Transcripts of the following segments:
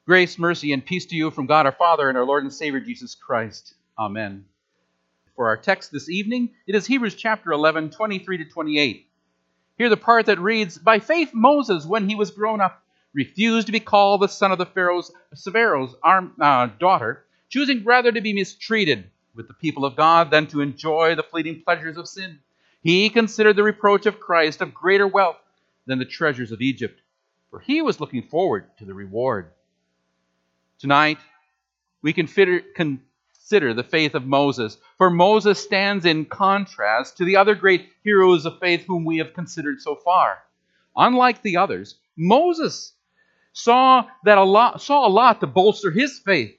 Grace, mercy, and peace to you from God our Father and our Lord and Savior Jesus Christ. Amen. For our text this evening, it is Hebrews chapter 11, 23 to 28. Hear the part that reads, "By faith Moses, when he was grown up, refused to be called the son of the Pharaoh's daughter, choosing rather to be mistreated with the people of God than to enjoy the fleeting pleasures of sin. He considered the reproach of Christ of greater wealth than the treasures of Egypt, for he was looking forward to the reward." Tonight, we consider the faith of Moses, for Moses stands in contrast to the other great heroes of faith whom we have considered so far. Unlike the others, Moses saw a lot to bolster his faith.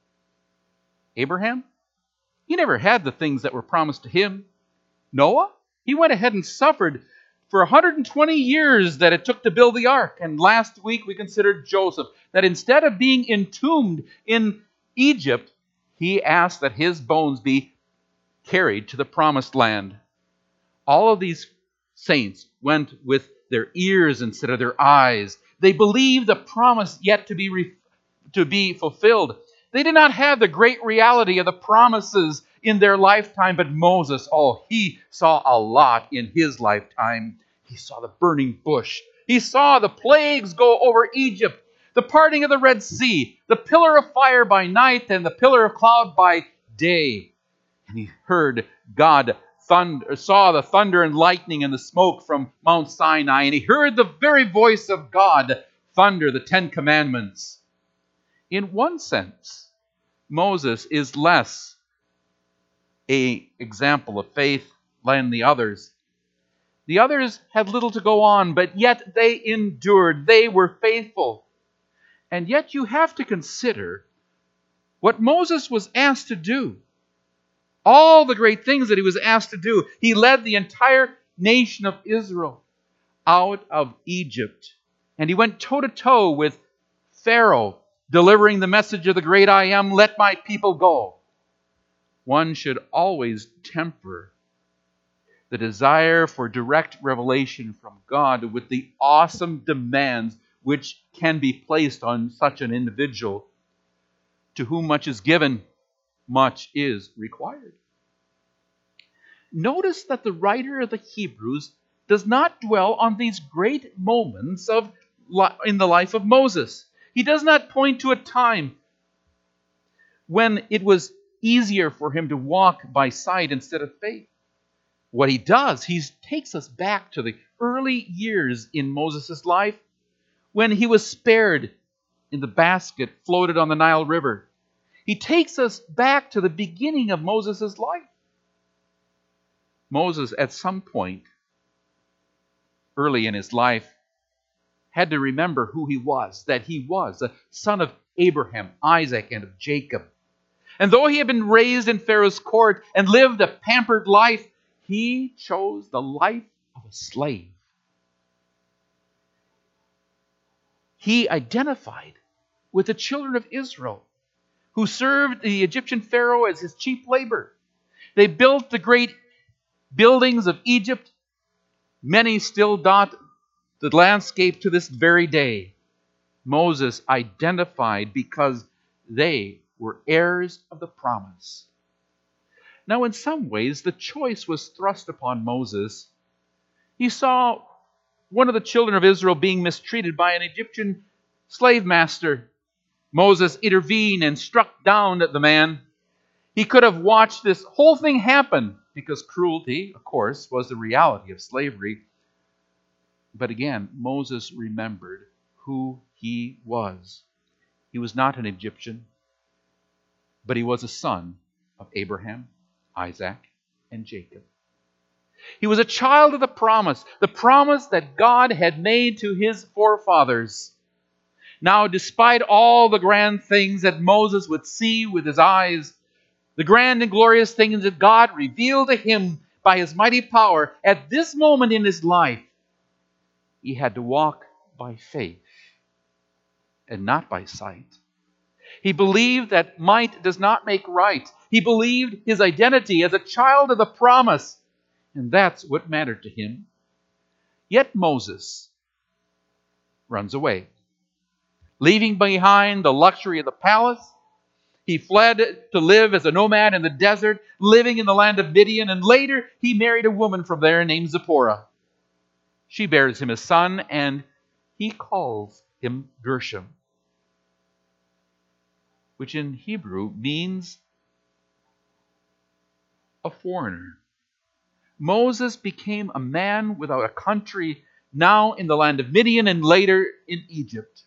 Abraham, he never had the things that were promised to him. Noah, he went ahead and suffered for 120 years that it took to build the ark. And last week we considered Joseph, that instead of being entombed in Egypt, he asked that his bones be carried to the promised land. All of these saints went with their ears instead of their eyes. They believed the promise yet to be fulfilled. They did not have the great reality of the promises in their lifetime, but Moses, he saw a lot in his lifetime. He saw the burning bush. He saw the plagues go over Egypt, the parting of the Red Sea, the pillar of fire by night and the pillar of cloud by day. And he heard God saw the thunder and lightning and the smoke from Mount Sinai, and he heard the very voice of God thunder the 10 Commandments. In one sense, Moses is less an example of faith than the others. The others had little to go on, but yet they endured. They were faithful. And yet you have to consider what Moses was asked to do. All the great things that he was asked to do. He led the entire nation of Israel out of Egypt. And he went toe-to-toe with Pharaoh, delivering the message of the great I Am, "Let my people go." One should always temper the desire for direct revelation from God with the awesome demands which can be placed on such an individual. To whom much is given, much is required. Notice that the writer of the Hebrews does not dwell on these great moments in the life of Moses. He does not point to a time when it was easier for him to walk by sight instead of faith. What he does, he takes us back to the early years in Moses' life when he was spared in the basket floated on the Nile River. He takes us back to the beginning of Moses' life. Moses, at some point early in his life, had to remember who he was, that he was the son of Abraham, Isaac, and of Jacob. And though he had been raised in Pharaoh's court and lived a pampered life, he chose the life of a slave. He identified with the children of Israel who served the Egyptian Pharaoh as his cheap labor. They built the great buildings of Egypt. Many still dot the landscape to this very day. Moses identified because they were heirs of the promise. Now, in some ways, the choice was thrust upon Moses. He saw one of the children of Israel being mistreated by an Egyptian slave master. Moses intervened and struck down at the man. He could have watched this whole thing happen because cruelty, of course, was the reality of slavery. But again, Moses remembered who he was. He was not an Egyptian, but he was a son of Abraham, Isaac, and Jacob. He was a child of the promise that God had made to his forefathers. Now, despite all the grand things that Moses would see with his eyes, the grand and glorious things that God revealed to him by his mighty power, at this moment in his life, he had to walk by faith and not by sight. He believed that might does not make right. He believed his identity as a child of the promise, and that's what mattered to him. Yet Moses runs away. leaving behind the luxury of the palace. He fled to live as a nomad in the desert, living in the land of Midian, and later he married a woman from there named Zipporah. She bears him a son, and he calls him Gershom, which in Hebrew means a foreigner. Moses became a man without a country, now in the land of Midian and later in Egypt.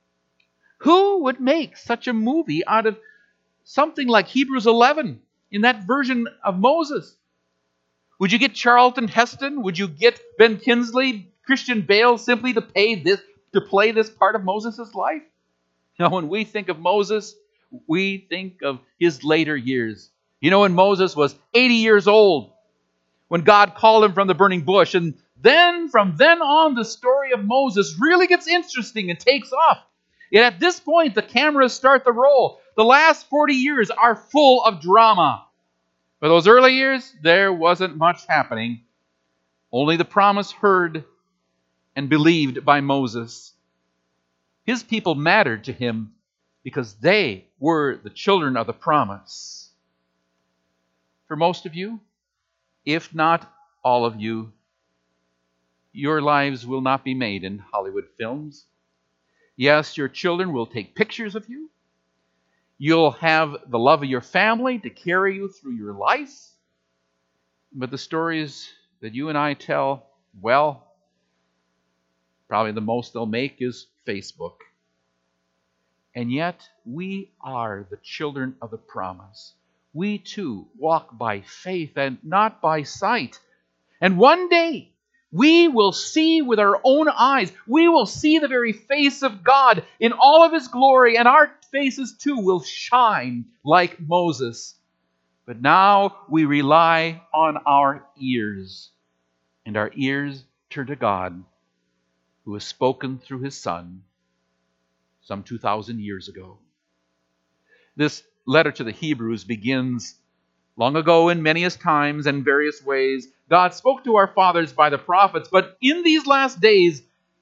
Who would make such a movie out of something like Hebrews 11 in that version of Moses? Would you get Charlton Heston? Would you get Ben Kingsley, Christian Bale simply to play this part of Moses' life? Now, when we think of Moses, we think of his later years. You know, when Moses was 80 years old, when God called him from the burning bush, and then from then on, the story of Moses really gets interesting and takes off. And at this point, the cameras start to roll. The last 40 years are full of drama. For those early years, there wasn't much happening. Only the promise heard and believed by Moses. His people mattered to him because they were the children of the promise. For most of you, if not all of you, your lives will not be made in Hollywood films. Yes, your children will take pictures of you. You'll have the love of your family to carry you through your life. But the stories that you and I tell, well, probably the most they'll make is Facebook. And yet, we are the children of the promise. We too walk by faith and not by sight. And one day, we will see with our own eyes. We will see the very face of God in all of His glory, and our faces too will shine like Moses. But now we rely on our ears, and our ears turn to God, who has spoken through His Son some 2,000 years ago. This letter to the Hebrews begins long ago in many times and various ways. God spoke to our fathers by the prophets, but in these last days,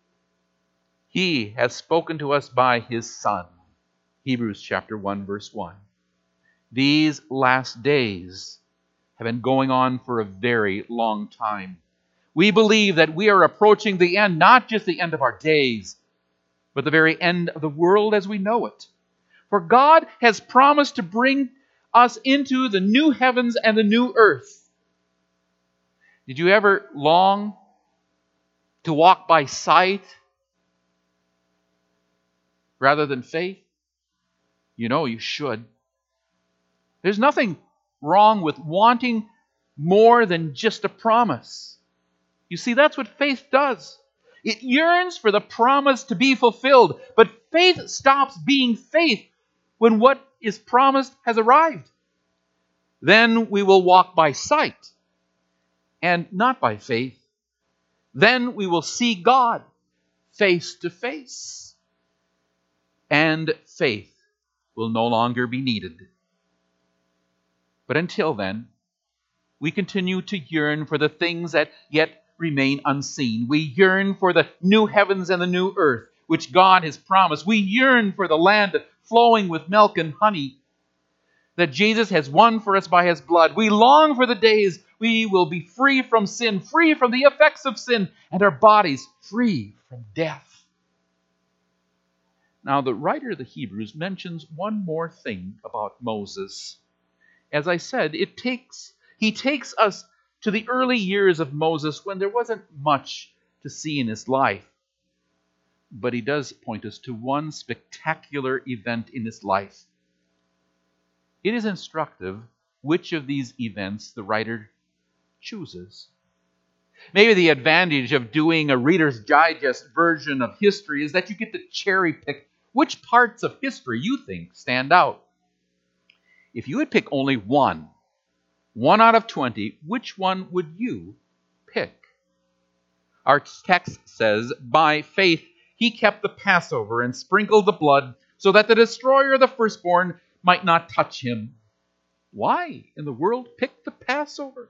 He has spoken to us by His Son. Hebrews chapter 1, verse 1. These last days have been going on for a very long time. We believe that we are approaching the end, not just the end of our days, but the very end of the world as we know it. For God has promised to bring us into the new heavens and the new earth. Did you ever long to walk by sight rather than faith? You know you should. There's nothing wrong with wanting more than just a promise. You see, that's what faith does. It yearns for the promise to be fulfilled, but faith stops being faith when what is promised has arrived. Then we will walk by sight and not by faith. Then we will see God face to face, and faith will no longer be needed. But until then, we continue to yearn for the things that yet remain unseen. We yearn for the new heavens and the new earth, which God has promised. We yearn for the land flowing with milk and honey that Jesus has won for us by His blood. We long for the days we will be free from sin, free from the effects of sin, and our bodies free from death. Now, the writer of the Hebrews mentions one more thing about Moses. As I said, he takes us to the early years of Moses when there wasn't much to see in his life. But he does point us to one spectacular event in his life. It is instructive which of these events the writer chooses. Maybe the advantage of doing a Reader's Digest version of history is that you get to cherry pick which parts of history you think stand out. If you would pick only one out of 20, which one would you pick? Our text says, by faith he kept the Passover and sprinkled the blood so that the destroyer of the firstborn might not touch him. Why in the world pick the Passover?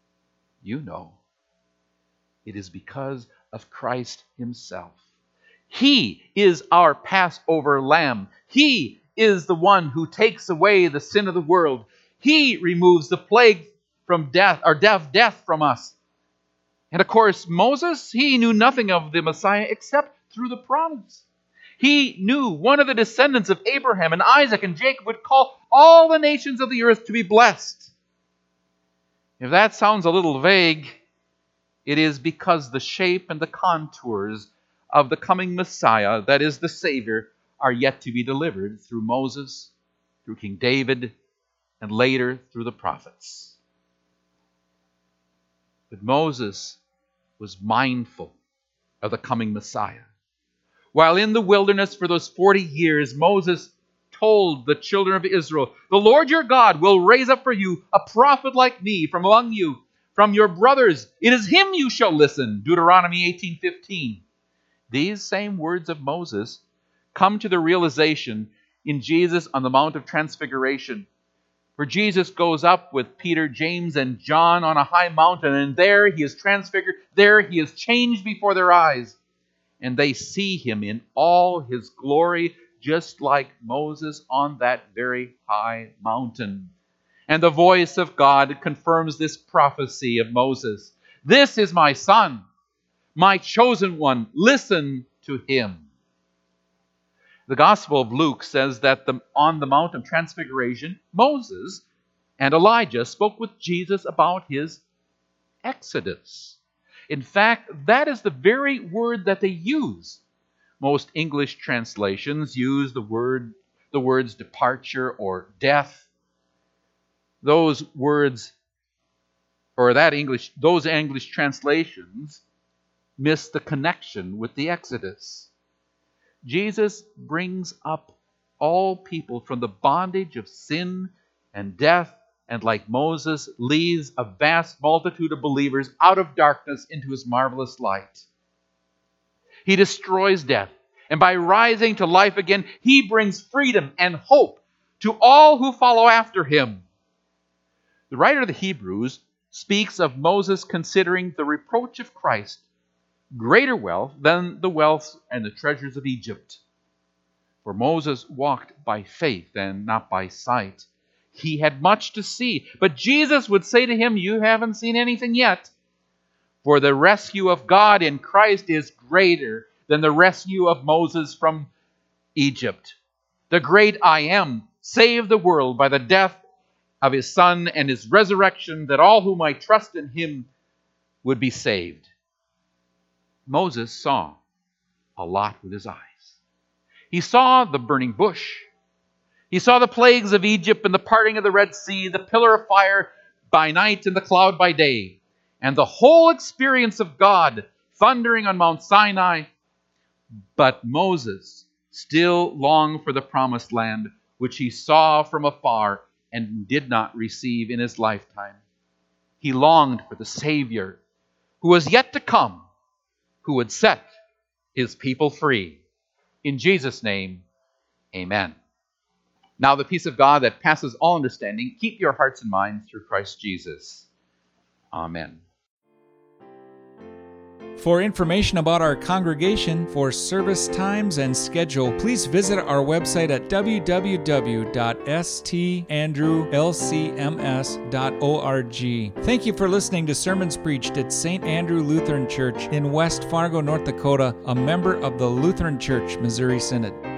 You know. It is because of Christ Himself. He is our Passover lamb. He is the one who takes away the sin of the world. He removes the plague from death, or death from us. And of course, Moses, he knew nothing of the Messiah except through the promise. He knew one of the descendants of Abraham and Isaac and Jacob would call all the nations of the earth to be blessed. If that sounds a little vague, it is because the shape and the contours of the coming Messiah, that is the Savior, are yet to be delivered through Moses, through King David, and later through the prophets. But Moses was mindful of the coming Messiah. While in the wilderness for those 40 years, Moses told the children of Israel, "The Lord your God will raise up for you a prophet like me from among you, from your brothers. It is him you shall listen." Deuteronomy 18:15. These same words of Moses come to the realization in Jesus on the Mount of Transfiguration, where Jesus goes up with Peter, James, and John on a high mountain, and there he is transfigured, there he is changed before their eyes, and they see him in all his glory, just like Moses on that very high mountain. And the voice of God confirms this prophecy of Moses. "This is my son, my chosen one. Listen to him." The Gospel of Luke says that on the Mount of Transfiguration, Moses and Elijah spoke with Jesus about his exodus. In fact, that is the very word that they use. Most English translations use the words departure or death. Those English translations miss the connection with the Exodus. Jesus brings up all people from the bondage of sin and death, and like Moses, leads a vast multitude of believers out of darkness into his marvelous light. He destroys death, and by rising to life again, he brings freedom and hope to all who follow after him. The writer of the Hebrews speaks of Moses considering the reproach of Christ greater wealth than the wealth and the treasures of Egypt. For Moses walked by faith and not by sight. He had much to see, but Jesus would say to him, "You haven't seen anything yet. For the rescue of God in Christ is greater than the rescue of Moses from Egypt. The great I Am saved the world by the death of his Son and his resurrection, that all who might trust in him would be saved." Moses saw a lot with his eyes. He saw the burning bush. He saw the plagues of Egypt and the parting of the Red Sea, the pillar of fire by night and the cloud by day, and the whole experience of God thundering on Mount Sinai. But Moses still longed for the promised land, which he saw from afar and did not receive in his lifetime. He longed for the Savior who was yet to come, who would set his people free. In Jesus' name, amen. Now the peace of God that passes all understanding, keep your hearts and minds through Christ Jesus. Amen. For information about our congregation, for service times and schedule, please visit our website at www.standrewlcms.org. Thank you for listening to sermons preached at St. Andrew Lutheran Church in West Fargo, North Dakota, a member of the Lutheran Church Missouri Synod.